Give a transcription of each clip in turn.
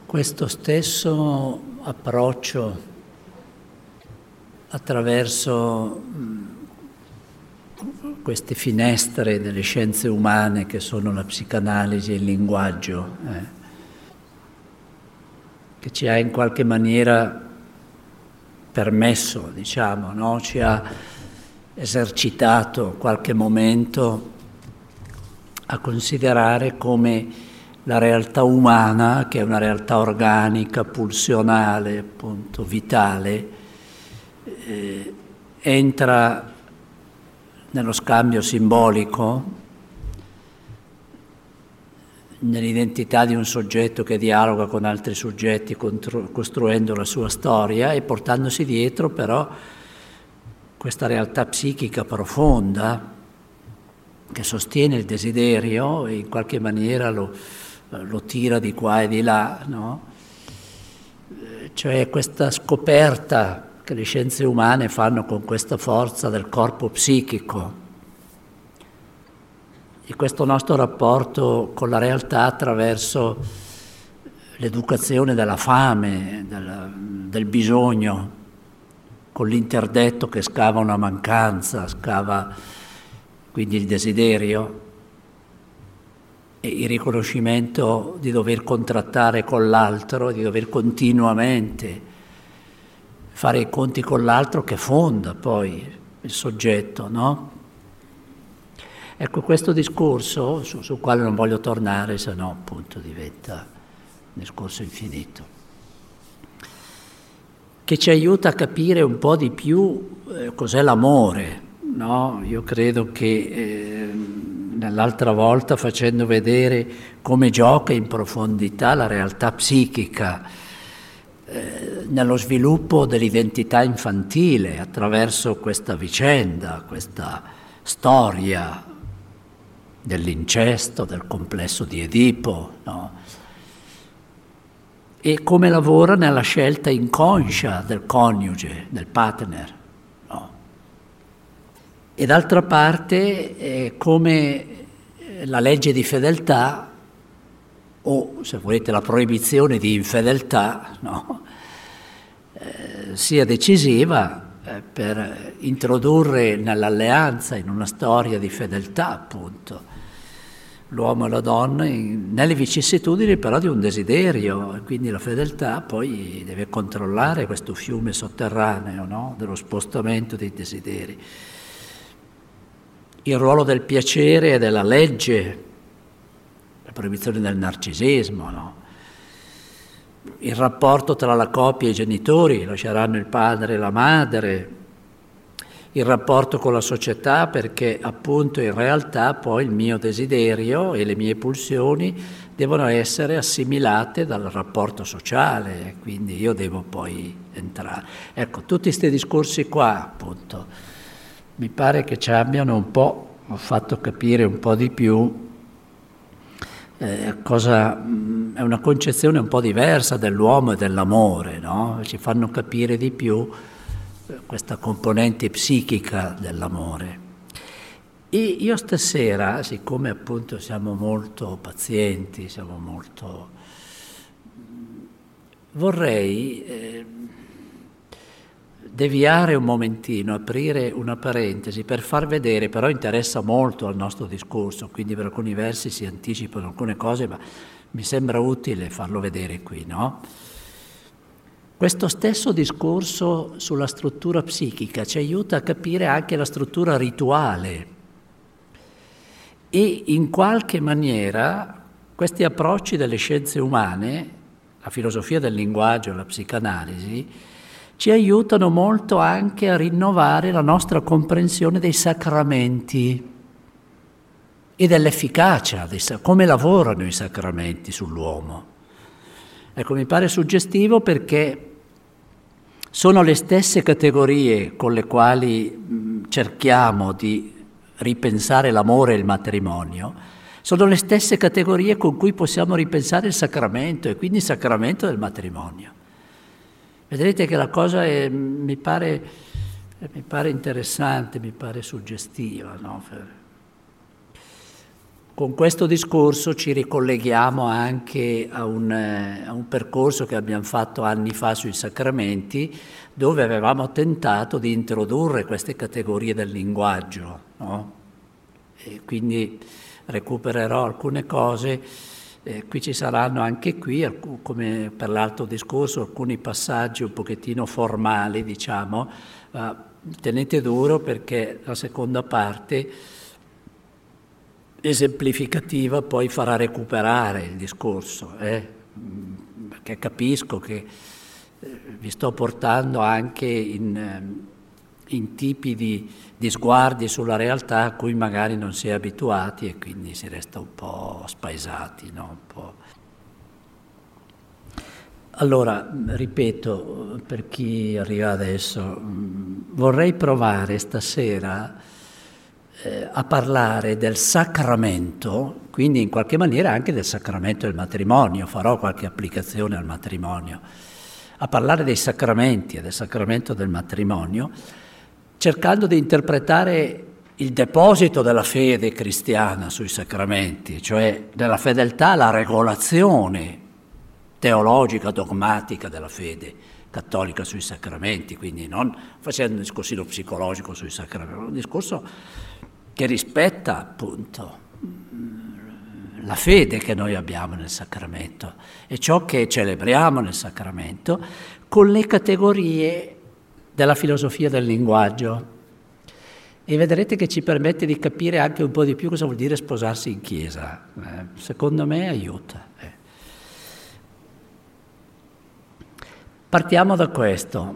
Questo stesso approccio attraverso queste finestre delle scienze umane che sono la psicanalisi e il linguaggio, che ci ha in qualche maniera permesso, diciamo, no? Ci ha esercitato qualche momento a considerare come la realtà umana, che è una realtà organica, pulsionale, appunto, vitale, entra nello scambio simbolico, nell'identità di un soggetto che dialoga con altri soggetti costruendo la sua storia e portandosi dietro però questa realtà psichica profonda che sostiene il desiderio e in qualche maniera lo tira di qua e di là, no? Cioè questa scoperta che le scienze umane fanno con questa forza del corpo psichico e questo nostro rapporto con la realtà attraverso l'educazione della fame, del bisogno, con l'interdetto che scava una mancanza, scava quindi il desiderio e il riconoscimento di dover contrattare con l'altro, di dover continuamente fare i conti con l'altro che fonda poi il soggetto, no? Ecco, questo discorso, sul quale non voglio tornare, se no appunto diventa un discorso infinito, che ci aiuta a capire un po' di più cos'è l'amore, no? Io credo che nell'altra volta, facendo vedere come gioca in profondità la realtà psichica, nello sviluppo dell'identità infantile attraverso questa vicenda, questa storia dell'incesto, del complesso di Edipo, no? E come lavora nella scelta inconscia del coniuge, del partner, no? E d'altra parte come la legge di fedeltà o, se volete, la proibizione di infedeltà, no? Sia decisiva per introdurre nell'alleanza, in una storia di fedeltà, appunto, l'uomo e la donna nelle vicissitudini però di un desiderio, e quindi la fedeltà poi deve controllare questo fiume sotterraneo, no? Dello spostamento dei desideri. Il ruolo del piacere e della legge, la proibizione del narcisismo, no? Il rapporto tra la coppia e i genitori, lasceranno il padre e la madre, il rapporto con la società, perché appunto in realtà poi il mio desiderio e le mie pulsioni devono essere assimilate dal rapporto sociale, quindi io devo poi entrare. Ecco, tutti questi discorsi qua, appunto, mi pare che ci abbiano un po' fatto capire un po' di più cosa è una concezione un po' diversa dell'uomo e dell'amore, no? Ci fanno capire di più questa componente psichica dell'amore. E io stasera, siccome appunto siamo molto pazienti, vorrei deviare un momentino, aprire una parentesi per far vedere, però interessa molto al nostro discorso, quindi per alcuni versi si anticipano alcune cose, ma mi sembra utile farlo vedere qui, no? Questo stesso discorso sulla struttura psichica ci aiuta a capire anche la struttura rituale e in qualche maniera questi approcci delle scienze umane, la filosofia del linguaggio, la psicanalisi, ci aiutano molto anche a rinnovare la nostra comprensione dei sacramenti e dell'efficacia, come lavorano i sacramenti sull'uomo. Ecco, mi pare suggestivo perché sono le stesse categorie con le quali cerchiamo di ripensare l'amore e il matrimonio, sono le stesse categorie con cui possiamo ripensare il sacramento e quindi il sacramento del matrimonio. Vedrete che la cosa mi pare interessante, mi pare suggestiva, no? Con questo discorso ci ricolleghiamo anche a un percorso che abbiamo fatto anni fa sui sacramenti, dove avevamo tentato di introdurre queste categorie del linguaggio, no? E quindi recupererò alcune cose, qui ci saranno anche qui, come per l'altro discorso, alcuni passaggi un pochettino formali, diciamo, tenete duro perché la seconda parte esemplificativa poi farà recuperare il discorso, perché capisco che vi sto portando anche in tipi di sguardi sulla realtà a cui magari non si è abituati e quindi si resta un po' spaesati, no? Un po'. Allora, ripeto, per chi arriva adesso, vorrei provare stasera a parlare del sacramento, quindi in qualche maniera anche del sacramento del matrimonio, farò qualche applicazione al matrimonio, a parlare dei sacramenti e del sacramento del matrimonio, cercando di interpretare il deposito della fede cristiana sui sacramenti, cioè della fedeltà alla regolazione teologica, dogmatica della fede cattolica sui sacramenti, quindi non facendo un discorsino psicologico sui sacramenti, un discorso che rispetta appunto la fede che noi abbiamo nel sacramento e ciò che celebriamo nel sacramento con le categorie della filosofia del linguaggio. E vedrete che ci permette di capire anche un po' di più cosa vuol dire sposarsi in chiesa. Secondo me aiuta. Partiamo da questo.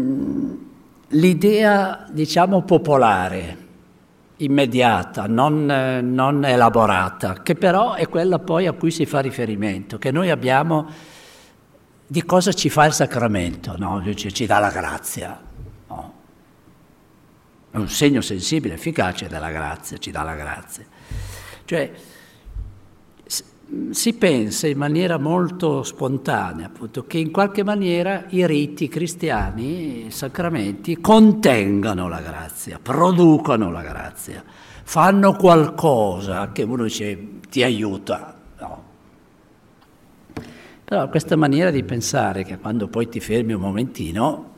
L'idea, diciamo, popolare, immediata, non elaborata, che però è quella poi a cui si fa riferimento, che noi abbiamo di cosa ci fa il sacramento, no? Ci dà la grazia, no? È un segno sensibile, efficace della grazia, ci dà la grazia. Cioè, si pensa in maniera molto spontanea, appunto, che in qualche maniera i riti cristiani, i sacramenti, contengano la grazia, producono la grazia, fanno qualcosa che uno dice ti aiuta, no. Però questa maniera di pensare che quando poi ti fermi un momentino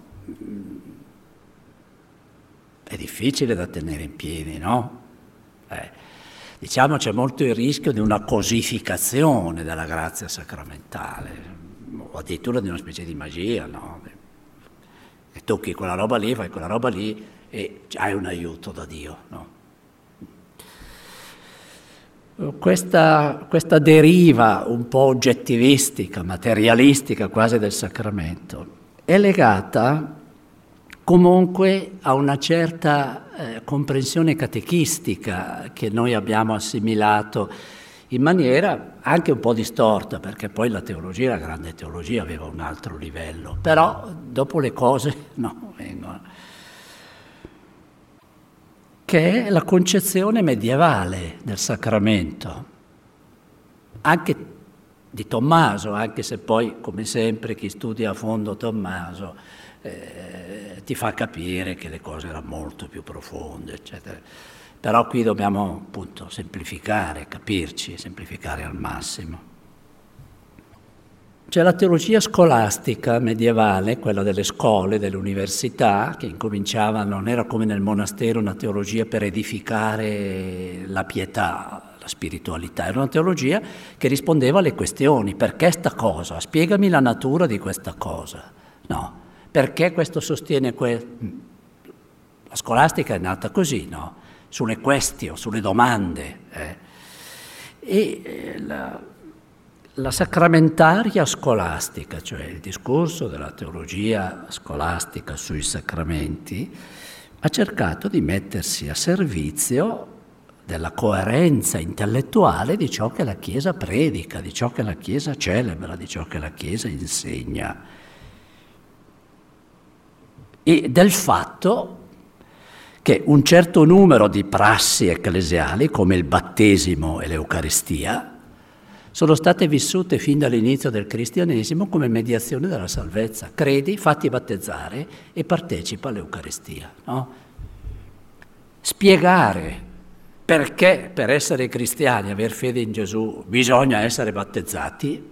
è difficile da tenere in piedi, no? Diciamo c'è molto il rischio di una cosificazione della grazia sacramentale, o addirittura di una specie di magia, no? Che tocchi quella roba lì, fai quella roba lì e hai un aiuto da Dio, no? Questa deriva un po' oggettivistica, materialistica quasi del sacramento, è legata comunque a una certa comprensione catechistica che noi abbiamo assimilato in maniera anche un po' distorta, perché poi la teologia, la grande teologia, aveva un altro livello, però dopo le cose vengono. Che è la concezione medievale del sacramento, anche di Tommaso, anche se poi, come sempre, chi studia a fondo Tommaso ti fa capire che le cose erano molto più profonde, eccetera. Però qui dobbiamo appunto semplificare, capirci, semplificare al massimo. C'è la teologia scolastica medievale, quella delle scuole, delle università, che incominciava, non era come nel monastero una teologia per edificare la pietà, la spiritualità, era una teologia che rispondeva alle questioni: perché sta cosa? Spiegami la natura di questa cosa. No. Perché questo sostiene la scolastica è nata così, no? Sulle questioni, sulle domande. La sacramentaria scolastica, cioè il discorso della teologia scolastica sui sacramenti, ha cercato di mettersi a servizio della coerenza intellettuale di ciò che la Chiesa predica, di ciò che la Chiesa celebra, di ciò che la Chiesa insegna. E del fatto che un certo numero di prassi ecclesiali, come il battesimo e l'Eucaristia, sono state vissute fin dall'inizio del cristianesimo come mediazione della salvezza. Credi, fatti battezzare e partecipa all'Eucaristia, no? Spiegare perché per essere cristiani, aver fede in Gesù, bisogna essere battezzati.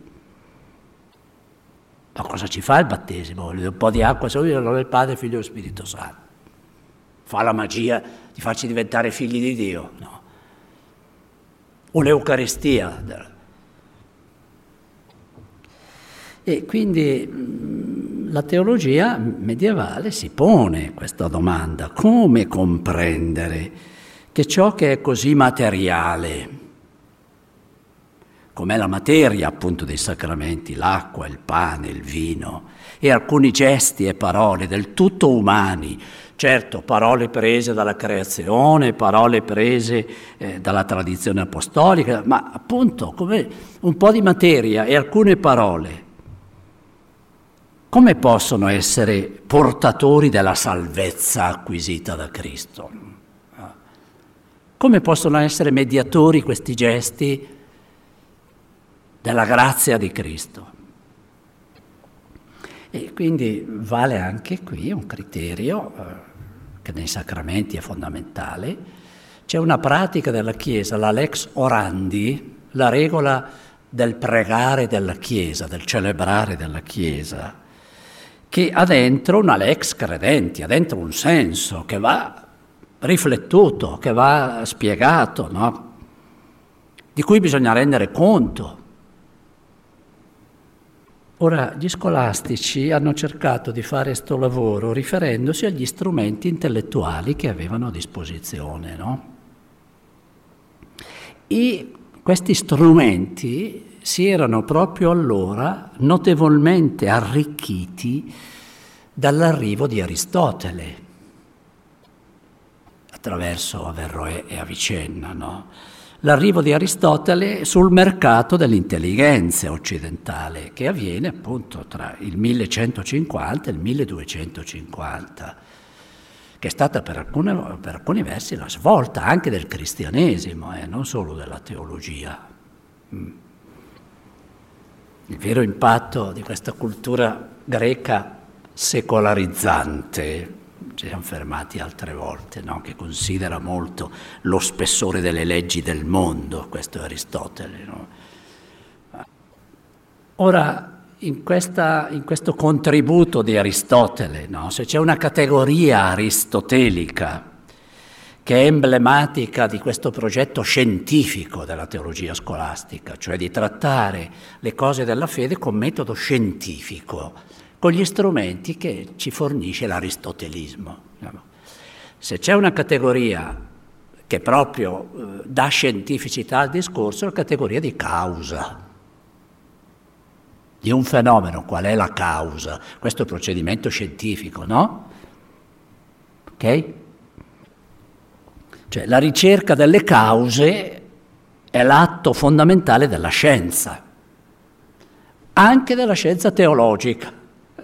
Ma cosa ci fa il battesimo? Un po' di acqua, solo nel nome del Padre, Figlio e Spirito Santo. Fa la magia di farci diventare figli di Dio? No. O l'Eucaristia. E quindi la teologia medievale si pone questa domanda: come comprendere che ciò che è così materiale, com'è la materia appunto dei sacramenti, l'acqua, il pane, il vino, e alcuni gesti e parole del tutto umani, certo parole prese dalla creazione, parole prese dalla tradizione apostolica, ma appunto come un po' di materia e alcune parole, come possono essere portatori della salvezza acquisita da Cristo? Come possono essere mediatori questi gesti della grazia di Cristo? E quindi vale anche qui un criterio che nei sacramenti è fondamentale. C'è una pratica della Chiesa, la lex orandi, la regola del pregare della Chiesa, del celebrare della Chiesa, che ha dentro una lex credenti, ha dentro un senso che va riflettuto, che va spiegato, no? Di cui bisogna rendere conto. Ora, gli scolastici hanno cercato di fare sto lavoro riferendosi agli strumenti intellettuali che avevano a disposizione, no? E questi strumenti si erano proprio allora notevolmente arricchiti dall'arrivo di Aristotele, attraverso Averroè e Avicenna, no? L'arrivo di Aristotele sul mercato dell'intelligenza occidentale, che avviene appunto tra il 1150 e il 1250, che è stata per alcuni versi la svolta anche del cristianesimo, non solo della teologia. Il vero impatto di questa cultura greca secolarizzante, ci siamo fermati altre volte, no? Che considera molto lo spessore delle leggi del mondo, questo è Aristotele, no? Ora, in questo contributo di Aristotele, no? Se c'è una categoria aristotelica che è emblematica di questo progetto scientifico della teologia scolastica, cioè di trattare le cose della fede con metodo scientifico, con gli strumenti che ci fornisce l'aristotelismo. Se c'è una categoria che proprio dà scientificità al discorso, è la categoria di causa. Di un fenomeno, qual è la causa? Questo è il procedimento scientifico, no? Ok? Cioè la ricerca delle cause è l'atto fondamentale della scienza, anche della scienza teologica.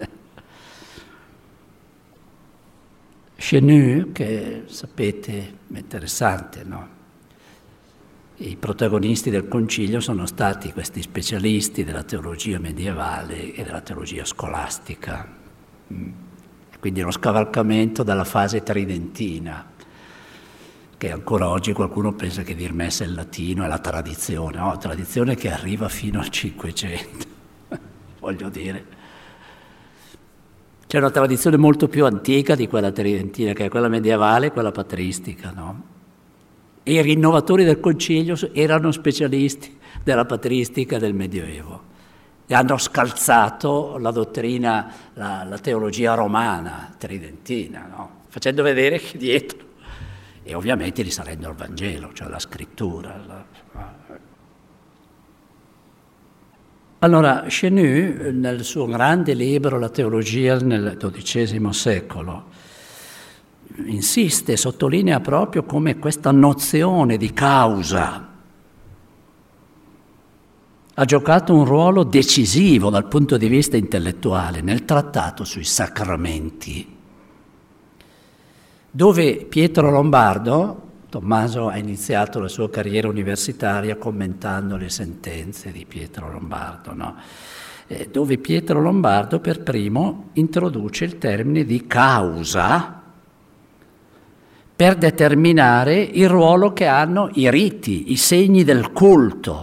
Chenu, che sapete è interessante, no? I protagonisti del concilio sono stati questi specialisti della teologia medievale e della teologia scolastica, quindi lo scavalcamento dalla fase tridentina, che ancora oggi qualcuno pensa che dir messa in latino è la tradizione, no? Tradizione che arriva fino al Cinquecento, voglio dire. C'è una tradizione molto più antica di quella tridentina, che è quella medievale e quella patristica, no? E i rinnovatori del concilio erano specialisti della patristica del Medioevo e hanno scalzato la dottrina, la teologia romana tridentina, no? Facendo vedere che dietro, e ovviamente risalendo al Vangelo, cioè alla scrittura. Allora, Chenu, nel suo grande libro La teologia nel XII secolo, insiste, sottolinea proprio come questa nozione di causa ha giocato un ruolo decisivo dal punto di vista intellettuale nel trattato sui sacramenti, dove Pietro Lombardo, Tommaso ha iniziato la sua carriera universitaria commentando le sentenze di Pietro Lombardo, no? Dove Pietro Lombardo per primo introduce il termine di causa per determinare il ruolo che hanno i riti, i segni del culto,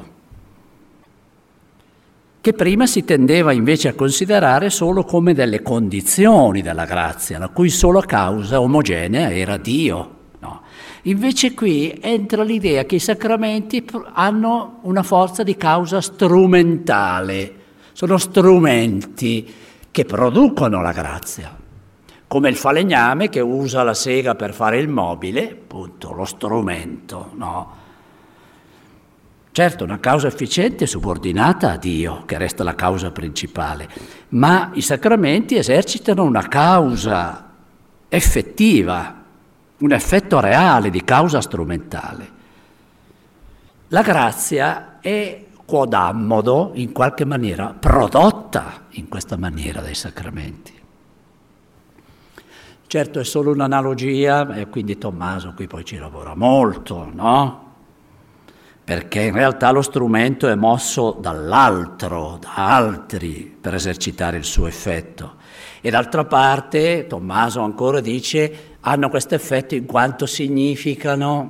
che prima si tendeva invece a considerare solo come delle condizioni della grazia, la cui sola causa omogenea era Dio. No. Invece qui entra l'idea che i sacramenti hanno una forza di causa strumentale, sono strumenti che producono la grazia, come il falegname che usa la sega per fare il mobile, appunto, lo strumento, no? Certo, una causa efficiente è subordinata a Dio, che resta la causa principale, ma i sacramenti esercitano una causa effettiva, un effetto reale di causa strumentale. La grazia è quodammodo, in qualche maniera, prodotta in questa maniera dai sacramenti. Certo è solo un'analogia, e quindi Tommaso qui poi ci lavora molto, no? Perché in realtà lo strumento è mosso dall'altro, da altri, per esercitare il suo effetto. E d'altra parte, Tommaso ancora dice, hanno questo effetto in quanto significano.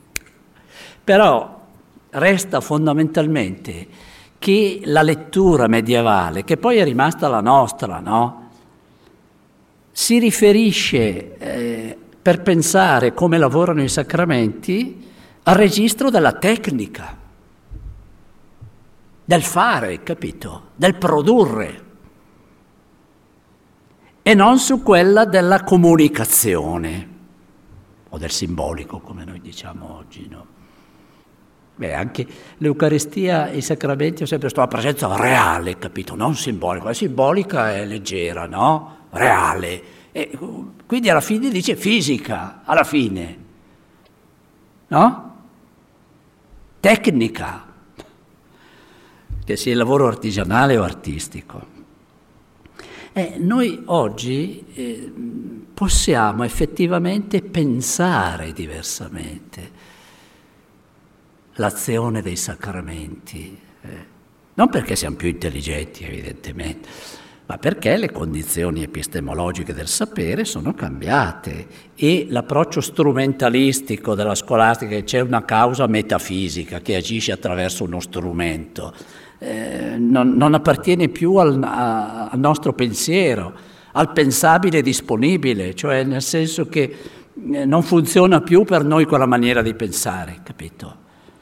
Però resta fondamentalmente che la lettura medievale, che poi è rimasta la nostra, no? Si riferisce, per pensare come lavorano i sacramenti, al registro della tecnica, del fare, capito? Del produrre, e non su quella della comunicazione, o del simbolico, come noi diciamo oggi, no? Beh, anche l'Eucaristia e i sacramenti ho sempre la presenza reale, capito? Non simbolica. La simbolica è leggera, no? Reale. E quindi alla fine dice fisica, alla fine. No? Tecnica, che sia il lavoro artigianale o artistico. Noi oggi possiamo effettivamente pensare diversamente l'azione dei sacramenti, non perché siamo più intelligenti evidentemente, ma perché le condizioni epistemologiche del sapere sono cambiate e l'approccio strumentalistico della scolastica, che c'è una causa metafisica che agisce attraverso uno strumento, non appartiene più al nostro pensiero, al pensabile disponibile, cioè nel senso che non funziona più per noi quella maniera di pensare, capito?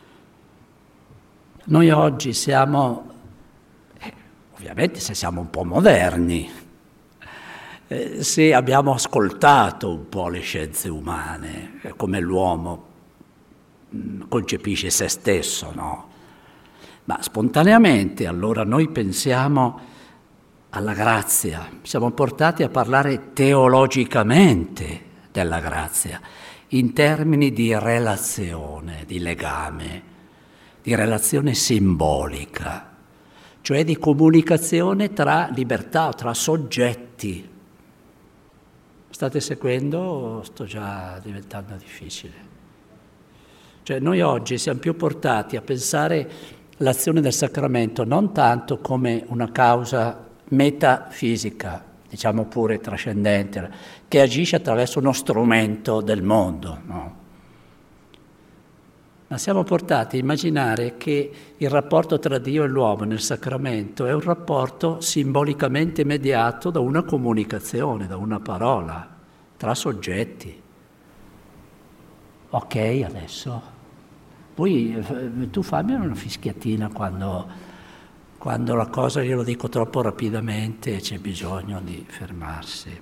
Noi oggi siamo, ovviamente se siamo un po' moderni, se abbiamo ascoltato un po' le scienze umane, come l'uomo concepisce se stesso, no? Ma spontaneamente allora noi pensiamo alla grazia, siamo portati a parlare teologicamente della grazia, in termini di relazione, di legame, di relazione simbolica, cioè di comunicazione tra libertà, tra soggetti. State seguendo o sto già diventando difficile? Cioè noi oggi siamo più portati a pensare l'azione del sacramento non tanto come una causa metafisica, diciamo pure trascendente, che agisce attraverso uno strumento del mondo, no? Ma siamo portati a immaginare che il rapporto tra Dio e l'uomo nel sacramento è un rapporto simbolicamente mediato da una comunicazione, da una parola, tra soggetti. Ok, adesso. Poi tu fammi una fischiatina quando la cosa glielo dico troppo rapidamente e c'è bisogno di fermarsi.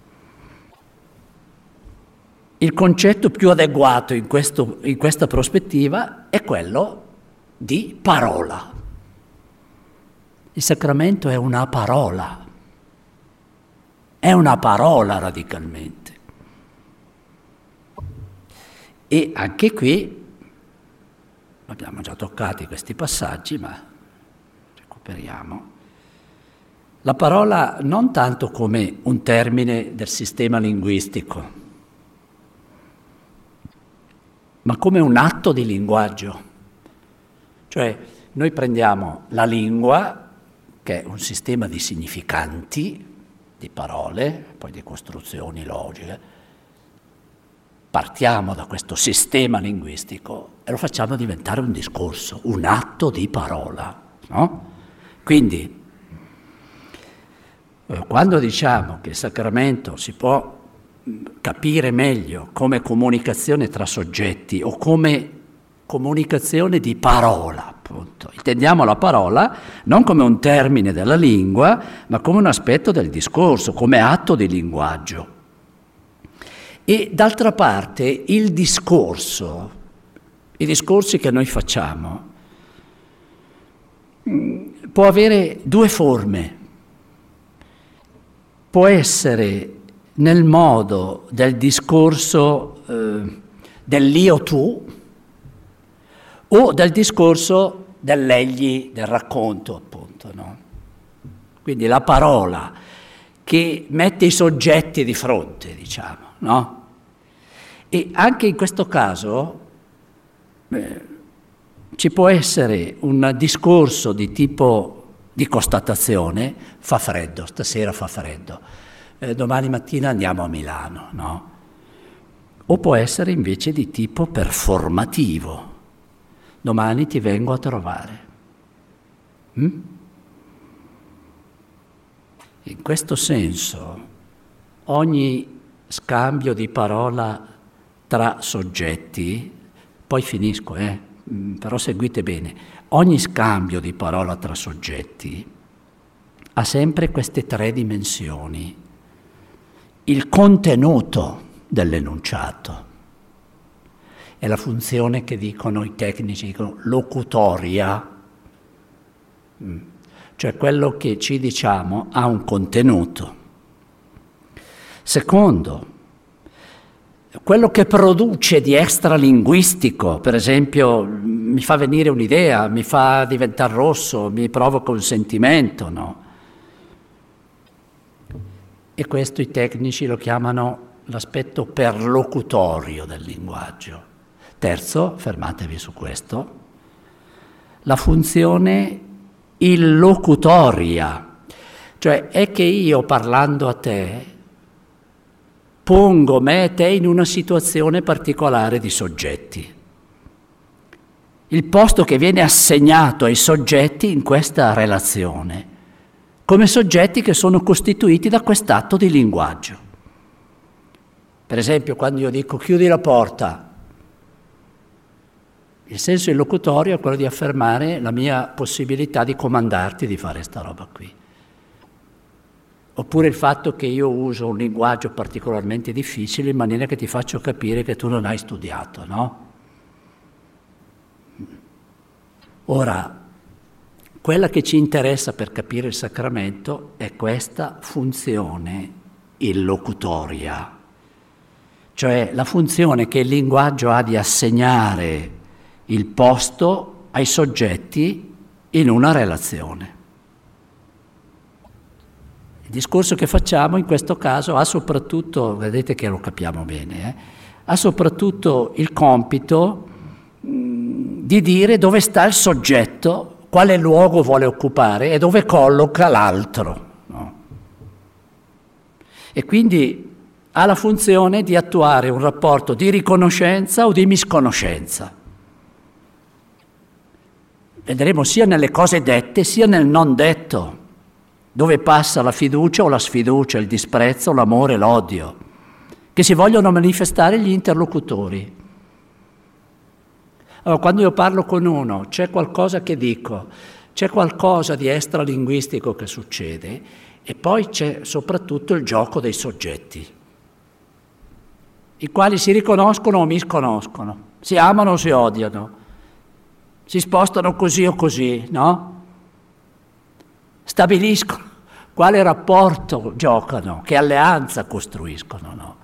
Il concetto più adeguato in questa prospettiva è quello di parola. Il sacramento è una parola radicalmente. E anche qui abbiamo già toccato questi passaggi, ma recuperiamo. La parola non tanto come un termine del sistema linguistico, ma come un atto di linguaggio. Cioè noi prendiamo la lingua, che è un sistema di significanti, di parole, poi di costruzioni logiche, partiamo da questo sistema linguistico e lo facciamo diventare un discorso, un atto di parola, no? Quindi, quando diciamo che il sacramento si può capire meglio come comunicazione tra soggetti o come comunicazione di parola, appunto. Intendiamo la parola non come un termine della lingua, ma come un aspetto del discorso, come atto di linguaggio. E d'altra parte il discorso, i discorsi che noi facciamo, può avere due forme. Può essere nel modo del discorso dell'io tu o del discorso dell'egli, del racconto, appunto, no? Quindi la parola che mette i soggetti di fronte, diciamo, no? E anche in questo caso ci può essere un discorso di tipo di constatazione, fa freddo, stasera fa freddo, domani mattina andiamo a Milano, no? O può essere invece di tipo performativo, domani ti vengo a trovare. In questo senso, ogni scambio di parola tra soggetti, poi finisco, però seguite bene, ogni scambio di parola tra soggetti ha sempre queste tre dimensioni. Il contenuto dell'enunciato è la funzione che dicono i tecnici, dicono locutoria, cioè quello che ci diciamo ha un contenuto. Secondo, quello che produce di extralinguistico, per esempio, mi fa venire un'idea, mi fa diventare rosso, mi provoca un sentimento, no? E questo i tecnici lo chiamano l'aspetto perlocutorio del linguaggio. Terzo, fermatevi su questo, la funzione illocutoria, cioè è che io parlando a te pongo me e te in una situazione particolare di soggetti. Il posto che viene assegnato ai soggetti in questa relazione, come soggetti che sono costituiti da quest'atto di linguaggio. Per esempio, quando io dico chiudi la porta, il senso illocutorio è quello di affermare la mia possibilità di comandarti di fare sta roba qui. Oppure il fatto che io uso un linguaggio particolarmente difficile in maniera che ti faccio capire che tu non hai studiato, no? Ora, quella che ci interessa per capire il sacramento è questa funzione illocutoria, cioè la funzione che il linguaggio ha di assegnare il posto ai soggetti in una relazione. Il discorso che facciamo in questo caso ha soprattutto, vedete che lo capiamo bene, ha soprattutto il compito di dire dove sta il soggetto, quale luogo vuole occupare e dove colloca l'altro, no? E quindi ha la funzione di attuare un rapporto di riconoscenza o di misconoscenza. Vedremo sia nelle cose dette sia nel non detto, dove passa la fiducia o la sfiducia, il disprezzo, l'amore, l'odio, che si vogliono manifestare gli interlocutori. Allora, quando io parlo con uno, c'è qualcosa che dico, c'è qualcosa di extralinguistico che succede e poi c'è soprattutto il gioco dei soggetti, i quali si riconoscono o misconoscono, si amano o si odiano, si spostano così o così, no? Stabiliscono quale rapporto giocano, che alleanza costruiscono, no?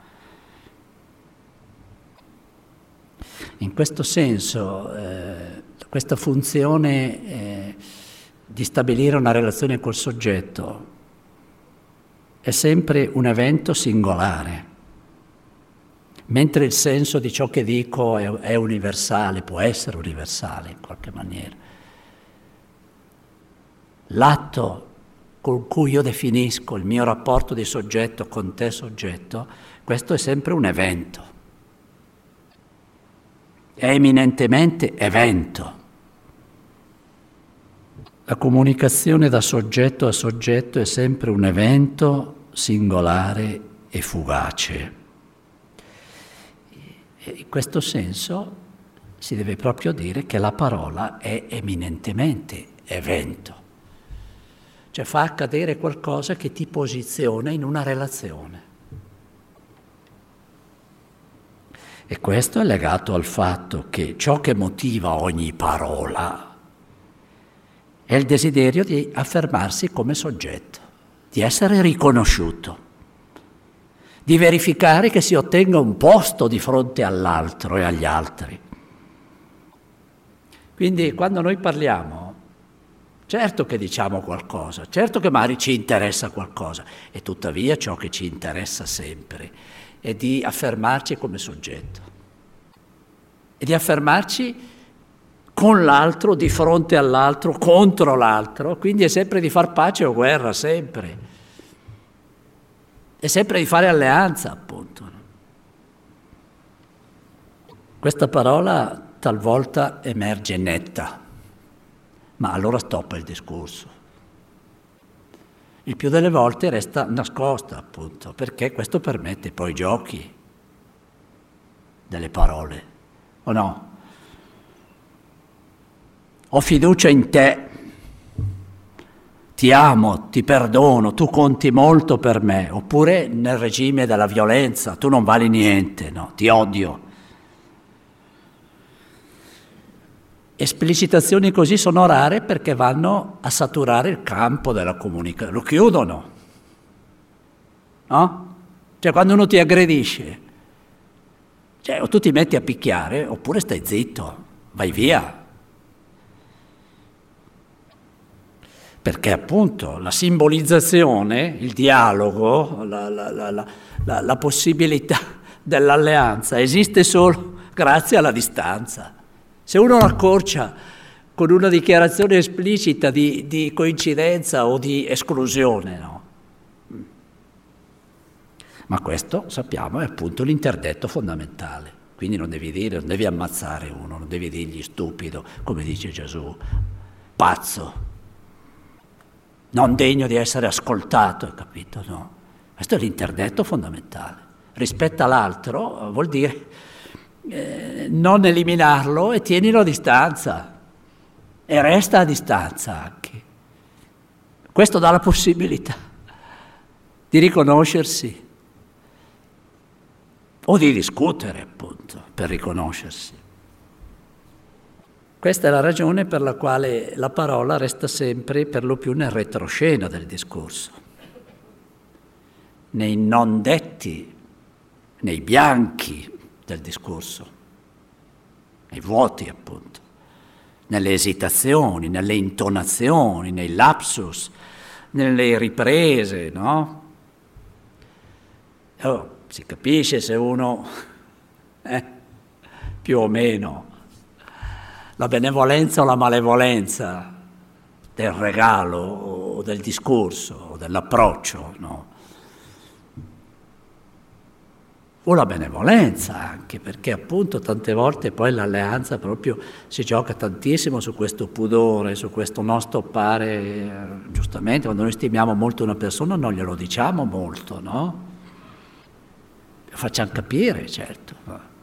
In questo senso, questa funzione di stabilire una relazione col soggetto è sempre un evento singolare, mentre il senso di ciò che dico è universale, può essere universale in qualche maniera. L'atto con cui io definisco il mio rapporto di soggetto con te soggetto, questo è sempre un evento. è eminentemente evento. La comunicazione da soggetto a soggetto è sempre un evento singolare e fugace. E in questo senso si deve proprio dire che la parola è eminentemente evento. Cioè fa accadere qualcosa che ti posiziona in una relazione. E questo è legato al fatto che ciò che motiva ogni parola è il desiderio di affermarsi come soggetto, di essere riconosciuto, di verificare che si ottenga un posto di fronte all'altro e agli altri. Quindi quando noi parliamo, certo che diciamo qualcosa, certo che magari ci interessa qualcosa, e tuttavia ciò che ci interessa sempre è di affermarci come soggetto e di affermarci con l'altro, di fronte all'altro, contro l'altro, quindi è sempre di far pace o guerra, sempre. È sempre di fare alleanza, appunto. Questa parola talvolta emerge netta, ma allora stoppa il discorso. Il più delle volte resta nascosta, appunto, perché questo permette poi giochi delle parole, o no? Ho fiducia in te, ti amo, ti perdono, tu conti molto per me, oppure nel regime della violenza, tu non vali niente, no, ti odio. Esplicitazioni così sono rare perché vanno a saturare il campo della comunicazione, lo chiudono, no? Cioè quando uno ti aggredisce, cioè o tu ti metti a picchiare oppure stai zitto, vai via. Perché appunto la simbolizzazione, il dialogo, la possibilità dell'alleanza esiste solo grazie alla distanza. Se uno l'accorcia con una dichiarazione esplicita di coincidenza o di esclusione, no? Ma questo, sappiamo, è appunto l'interdetto fondamentale. Quindi non devi ammazzare uno, non devi dirgli stupido, come dice Gesù, pazzo, non degno di essere ascoltato, hai capito? No. Questo è l'interdetto fondamentale. Rispetta l'altro vuol dire non eliminarlo e tienilo a distanza e resta a distanza anche. Questo dà la possibilità di riconoscersi o di discutere, appunto, per riconoscersi. Questa è la ragione per la quale la parola resta sempre per lo più nel retroscena del discorso, nei non detti, nei bianchi del discorso, nei vuoti appunto, nelle esitazioni, nelle intonazioni, nei lapsus, nelle riprese, no? Si capisce se uno, più o meno, la benevolenza o la malevolenza del regalo o del discorso o dell'approccio, no? O la benevolenza anche, perché appunto tante volte poi l'alleanza proprio si gioca tantissimo su questo pudore, su questo non stoppare, giustamente quando noi stimiamo molto una persona non glielo diciamo molto, no? Lo facciamo capire, certo.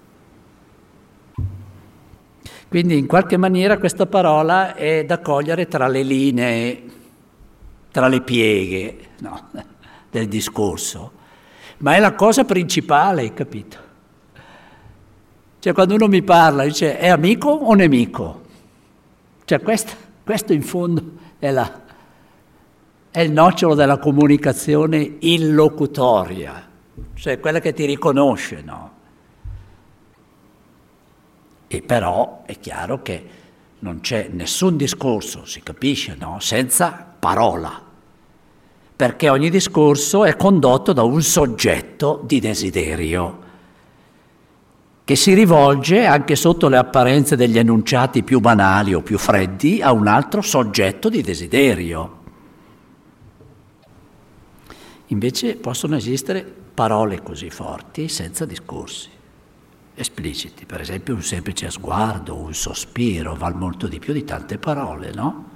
Quindi in qualche maniera questa parola è da cogliere tra le linee, tra le pieghe, no, del discorso. Ma è la cosa principale, hai capito? Cioè quando uno mi parla dice è amico o nemico? Cioè questo in fondo è il nocciolo della comunicazione illocutoria, cioè quella che ti riconosce, no? E però è chiaro che non c'è nessun discorso, si capisce, no? Senza parola. Perché ogni discorso è condotto da un soggetto di desiderio che si rivolge, anche sotto le apparenze degli enunciati più banali o più freddi, a un altro soggetto di desiderio. Invece possono esistere parole così forti senza discorsi. espliciti. Per esempio un semplice sguardo, un sospiro, val molto di più di tante parole, no?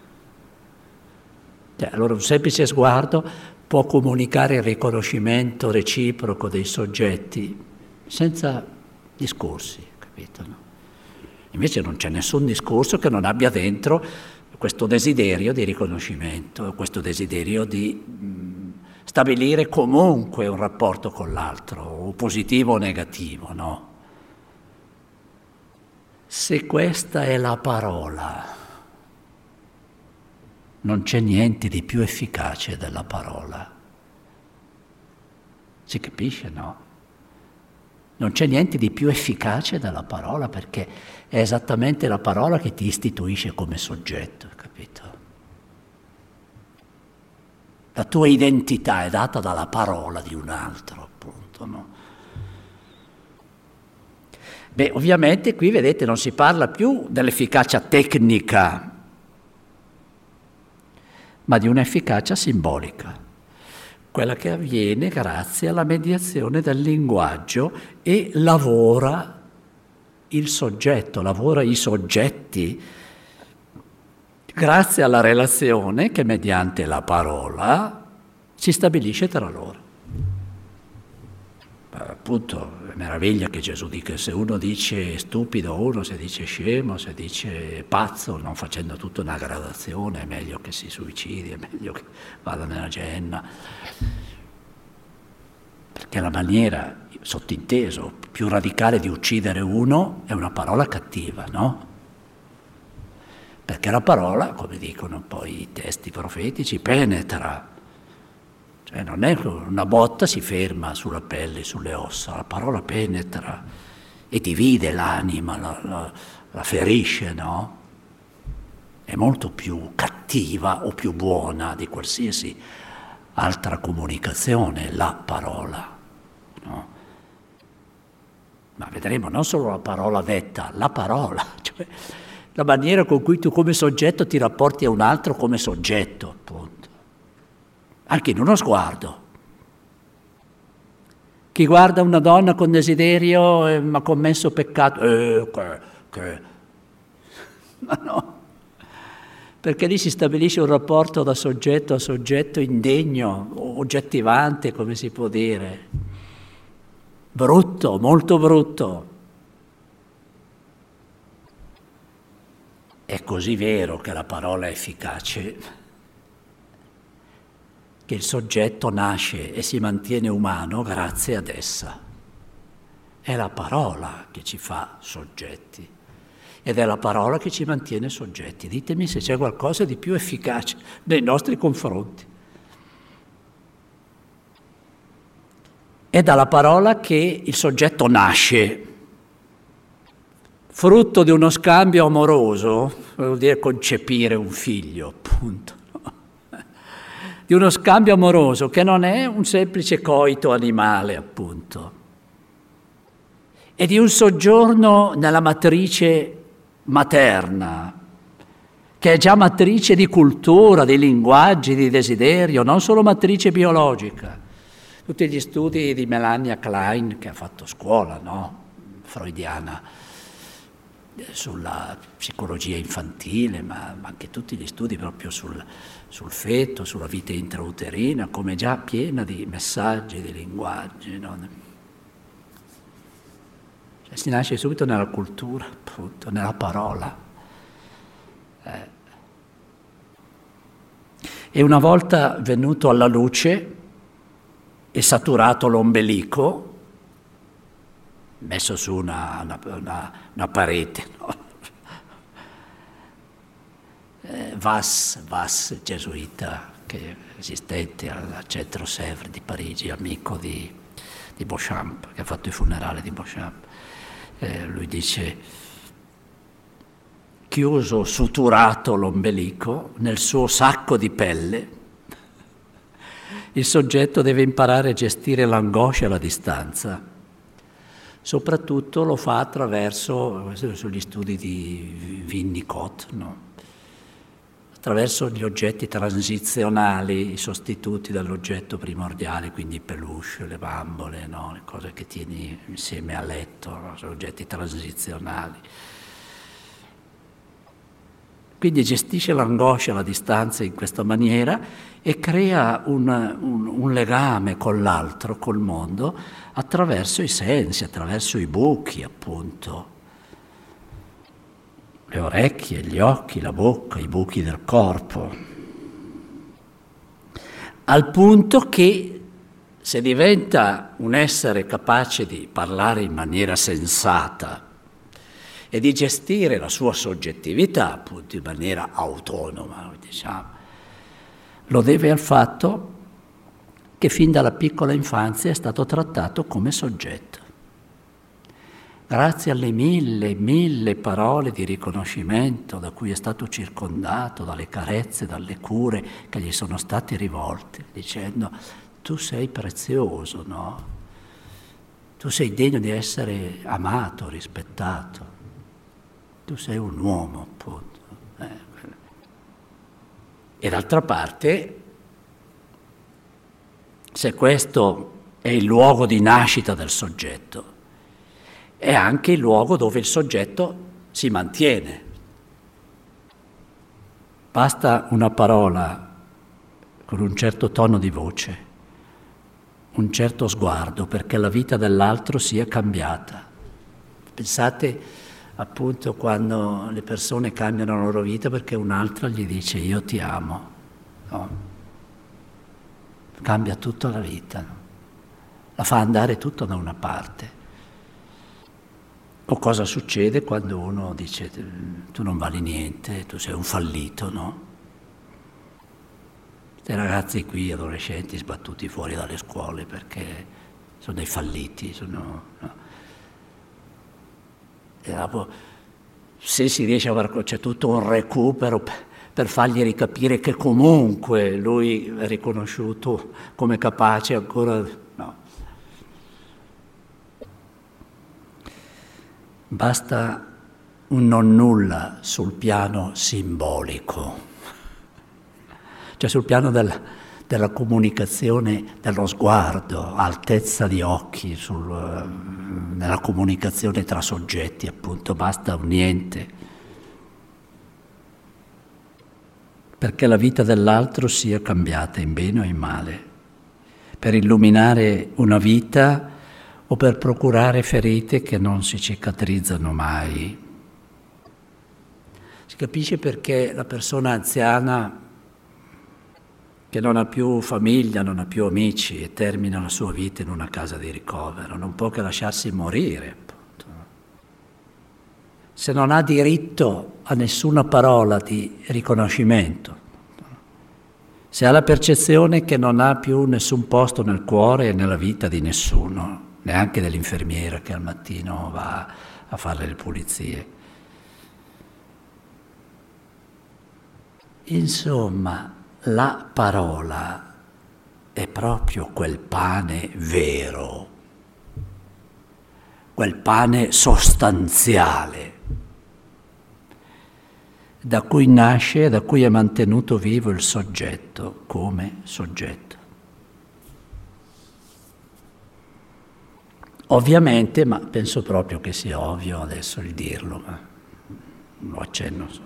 Allora un semplice sguardo può comunicare il riconoscimento reciproco dei soggetti senza discorsi, capito? No? Invece non c'è nessun discorso che non abbia dentro questo desiderio di riconoscimento, questo desiderio di stabilire comunque un rapporto con l'altro, o positivo o negativo, no? Se questa è la parola, non c'è niente di più efficace della parola. Si capisce, no? Non c'è niente di più efficace della parola, perché è esattamente la parola che ti istituisce come soggetto, capito? La tua identità è data dalla parola di un altro, appunto, no? Beh, ovviamente qui, vedete, non si parla più dell'efficacia tecnica, ma di un'efficacia simbolica, quella che avviene grazie alla mediazione del linguaggio e lavora il soggetto, lavora i soggetti, grazie alla relazione che mediante la parola si stabilisce tra loro. Appunto, meraviglia che Gesù dica: se uno dice stupido uno, se dice scemo, se dice pazzo, non facendo tutta una gradazione, è meglio che si suicidi, è meglio che vada nella Gehenna. Perché la maniera, sottinteso, più radicale di uccidere uno è una parola cattiva, no? Perché la parola, come dicono poi i testi profetici, penetra. Cioè non è una botta si ferma sulla pelle, sulle ossa, la parola penetra e divide l'anima, la ferisce, no? È molto più cattiva o più buona di qualsiasi altra comunicazione, la parola, no? Ma vedremo non solo la parola detta, la parola, cioè la maniera con cui tu come soggetto ti rapporti a un altro come soggetto, appunto. Anche in uno sguardo. Chi guarda una donna con desiderio ha commesso peccato. Ma no, perché lì si stabilisce un rapporto da soggetto a soggetto indegno, oggettivante, come si può dire. Brutto, molto brutto. È così vero che la parola è efficace, che il soggetto nasce e si mantiene umano grazie ad essa. È la parola che ci fa soggetti ed è la parola che ci mantiene soggetti. Ditemi se c'è qualcosa di più efficace nei nostri confronti. È dalla parola che il soggetto nasce, frutto di uno scambio amoroso, vuol dire concepire un figlio, appunto. Di uno scambio amoroso che non è un semplice coito animale, appunto, e di un soggiorno nella matrice materna, che è già matrice di cultura, di linguaggi, di desiderio, non solo matrice biologica. Tutti gli studi di Melania Klein, che ha fatto scuola, no? Freudiana, sulla psicologia infantile, ma anche tutti gli studi proprio sul feto, sulla vita intrauterina, come già piena di messaggi, di linguaggi, no? Cioè, si nasce subito nella cultura, appunto, nella parola. E una volta venuto alla luce e saturato l'ombelico, messo su una parete, no? Vass, gesuita, che è esistente al Centro Sèvres di Parigi, amico di Beauchamp, che ha fatto i funerali di Beauchamp. Lui dice: chiuso, suturato l'ombelico nel suo sacco di pelle, il soggetto deve imparare a gestire l'angoscia e la distanza. Soprattutto lo fa attraverso, questo sugli studi di Winnicott, no? attraverso gli oggetti transizionali, i sostituti dell'oggetto primordiale, quindi i peluche, le bambole, no? Le cose che tieni insieme a letto, no? Sono oggetti transizionali. Quindi gestisce l'angoscia, la distanza in questa maniera e crea un legame con l'altro, col mondo, attraverso i sensi, attraverso i buchi, appunto. Le orecchie, gli occhi, la bocca, i buchi del corpo. Al punto che se diventa un essere capace di parlare in maniera sensata e di gestire la sua soggettività, appunto, in maniera autonoma, diciamo, lo deve al fatto che fin dalla piccola infanzia è stato trattato come soggetto. Grazie alle mille parole di riconoscimento da cui è stato circondato, dalle carezze, dalle cure che gli sono state rivolte, dicendo: tu sei prezioso, no? Tu sei degno di essere amato, rispettato. Tu sei un uomo, appunto. E d'altra parte, se questo è il luogo di nascita del soggetto, è anche il luogo dove il soggetto si mantiene. Basta una parola con un certo tono di voce, un certo sguardo, perché la vita dell'altro sia cambiata. Pensate appunto quando le persone cambiano la loro vita perché un'altra gli dice io ti amo, no? Cambia tutta la vita, no? La fa andare tutto da una parte. O cosa succede quando uno dice tu non vali niente, tu sei un fallito, no? Questi ragazzi qui, adolescenti, sbattuti fuori dalle scuole perché sono dei falliti, no? E dopo, se si riesce a fare, c'è tutto un recupero per fargli ricapire che comunque lui è riconosciuto come capace ancora, no. Basta un non nulla sul piano simbolico, cioè sul piano della comunicazione, dello sguardo, altezza di occhi, nella comunicazione tra soggetti, appunto, basta un niente, perché la vita dell'altro sia cambiata in bene o in male, per illuminare una vita o per procurare ferite che non si cicatrizzano mai. Si capisce perché la persona anziana che non ha più famiglia, non ha più amici e termina la sua vita in una casa di ricovero, non può che lasciarsi morire, appunto. Se non ha diritto a nessuna parola di riconoscimento, se ha la percezione che non ha più nessun posto nel cuore e nella vita di nessuno, neanche dell'infermiera che al mattino va a fare le pulizie. Insomma, la parola è proprio quel pane vero, quel pane sostanziale, da cui nasce e da cui è mantenuto vivo il soggetto come soggetto. Ovviamente, ma penso proprio che sia ovvio adesso il dirlo, ma lo accenno solo.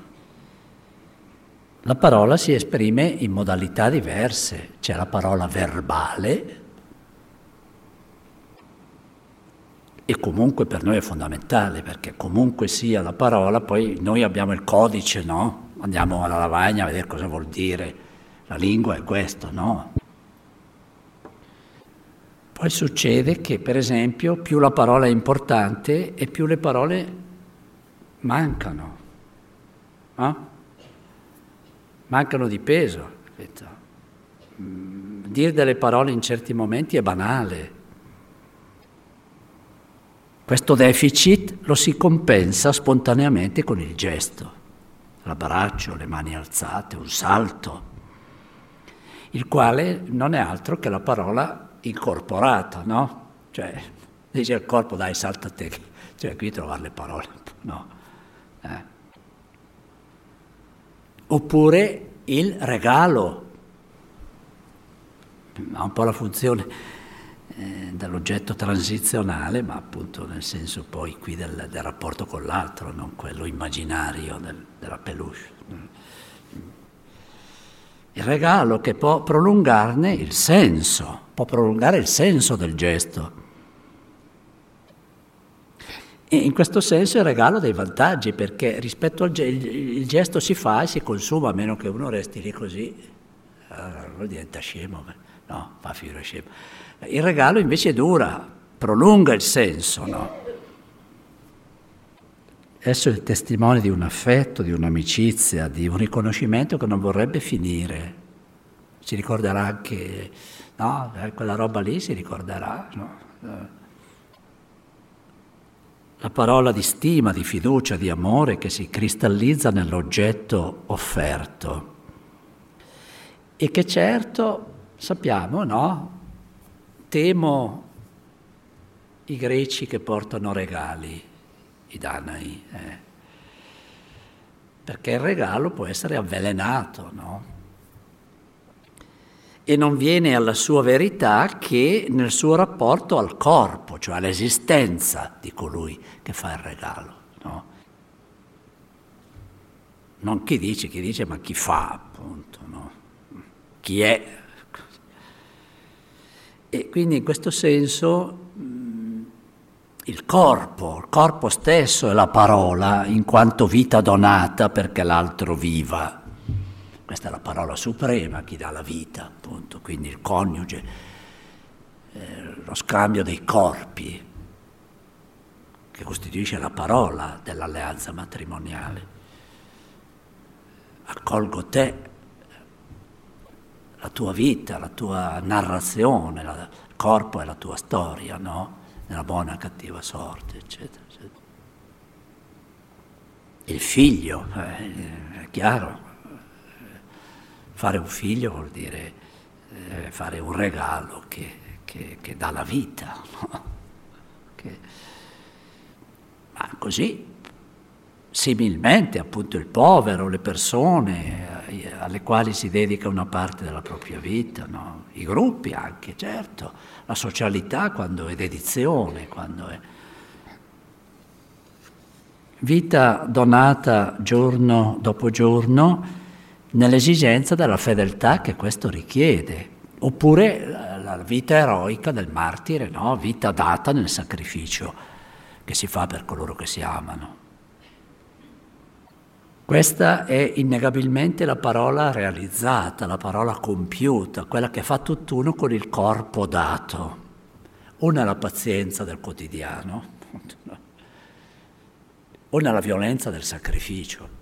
La parola si esprime in modalità diverse, c'è la parola verbale, e comunque per noi è fondamentale, perché comunque sia la parola, poi noi abbiamo il codice, no? Andiamo alla lavagna a vedere cosa vuol dire, la lingua è questo, no? Poi succede che, per esempio, più la parola è importante e più le parole mancano, no? Mancano di peso. Dire delle parole in certi momenti è banale. Questo deficit lo si compensa spontaneamente con il gesto, l'abbraccio, le mani alzate, un salto, il quale non è altro che la parola incorporata, no? Cioè, dice al corpo, dai, salta te, cioè qui trovare le parole, no? Oppure il regalo, ha un po' la funzione dell'oggetto transizionale, ma appunto nel senso poi qui del rapporto con l'altro, non quello immaginario della peluche. Il regalo che può prolungarne il senso, può prolungare il senso del gesto. E in questo senso il regalo ha dei vantaggi, perché rispetto al il gesto si fa e si consuma, a meno che uno resti lì così, allora diventa scemo, no, fa figura scemo. Il regalo invece dura, prolunga il senso, no? Esso è il testimone di un affetto, di un'amicizia, di un riconoscimento che non vorrebbe finire. Si ricorderà anche, no? Quella roba lì si ricorderà, no? La parola di stima, di fiducia, di amore che si cristallizza nell'oggetto offerto e che certo sappiamo, no? Temo i greci che portano regali, i Danai, perché il regalo può essere avvelenato, no? E non viene alla sua verità che nel suo rapporto al corpo, cioè all'esistenza di colui che fa il regalo, no? Non chi dice, ma chi fa, appunto, no? Chi è. E quindi in questo senso il corpo stesso è la parola in quanto vita donata perché l'altro viva. Questa è la parola suprema, chi dà la vita, appunto, quindi il coniuge, lo scambio dei corpi, che costituisce la parola dell'alleanza matrimoniale. Accolgo te, la tua vita, la tua narrazione, il corpo è la tua storia, no? Nella buona e cattiva sorte, eccetera, eccetera. Il figlio, è chiaro. Fare un figlio vuol dire fare un regalo che dà la vita, no? Ma così, similmente, appunto, il povero, le persone alle quali si dedica una parte della propria vita, no? I gruppi anche, certo, la socialità quando è dedizione, quando è vita donata giorno dopo giorno, nell'esigenza della fedeltà che questo richiede, oppure la vita eroica del martire, no? Vita data nel sacrificio che si fa per coloro che si amano. Questa è innegabilmente la parola realizzata, la parola compiuta, quella che fa tutt'uno con il corpo dato, o nella pazienza del quotidiano, o nella violenza del sacrificio.